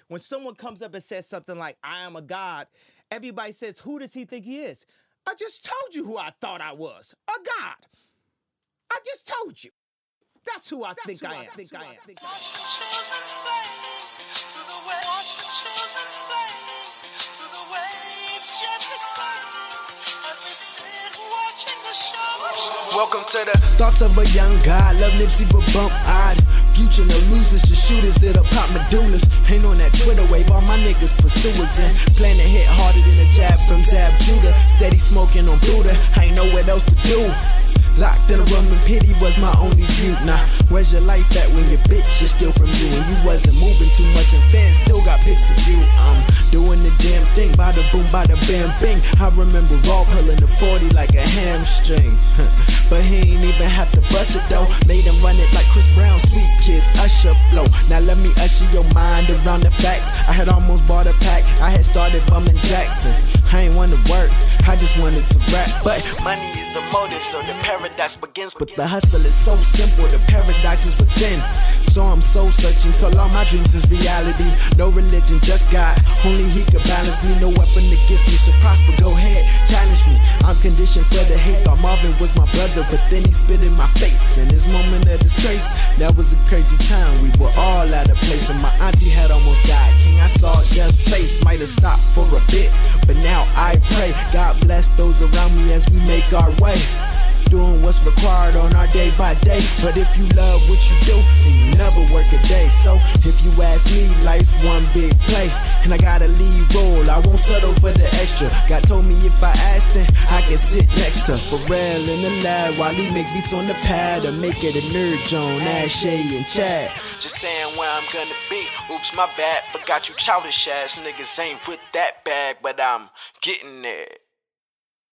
when someone comes up and says something like, I am a God, everybody says, who does he think he is? I just told you who I thought I was, a God. I just told you. That's who I think I am. Watch the children play through the way. Watch the children play through the waves gently sway as we sit watching the show. Welcome to the thoughts of a young guy. Love Nipsey but bump odd. Future no losers, just shooters that'll pop medullas. Ain't on that Twitter wave, all my niggas pursuers in. Plan to hit harder than a jab from Zab Judah. Steady smoking on Buddha, I ain't know what else to do. Locked in a room and pity was my only view. Now, where's your life at when your bitch is still from you? And you wasn't moving too much and fans still got pics of you. I'm doing the damn thing, bada boom, bada bam, bing. I remember Raw pulling the 40 like a hamstring. But he ain't even have to bust it though. Made him run it like Chris Brown, Sweet Kids, Usher flow. Now let me usher your mind around the facts. I had almost bought a pack, I had started bumming Jackson. I ain't wanna work, I just wanted to rap. But money is the motive, so the paradise begins. But the hustle is so simple, the paradise is within. So I'm soul searching, so all my dreams is reality. No religion, just God, only he could balance me. No weapon against me should prosper, go ahead, challenge me. I'm conditioned for the hate, thought Marvin was my brother, but then he spit in my face. In his moment of disgrace, that was a crazy time. We were all out of place, and my auntie had almost died. King, I saw death's face, might have stopped for a bit, but now I pray, God bless those around me as we make our way. Doing what's required on our day by day. But if you love what you do, then you never work a day. So if you ask me, life's one big play, and I got a lead role, I won't settle for the extra. God told me if I asked, then I can sit next to Pharrell in the lab while he make beats on the pad, or make it a nerd zone, Ash, Shay, and Chad. Just saying where I'm gonna be. Oops, my bad. Forgot you childish ass niggas ain't with that bag, but I'm getting there.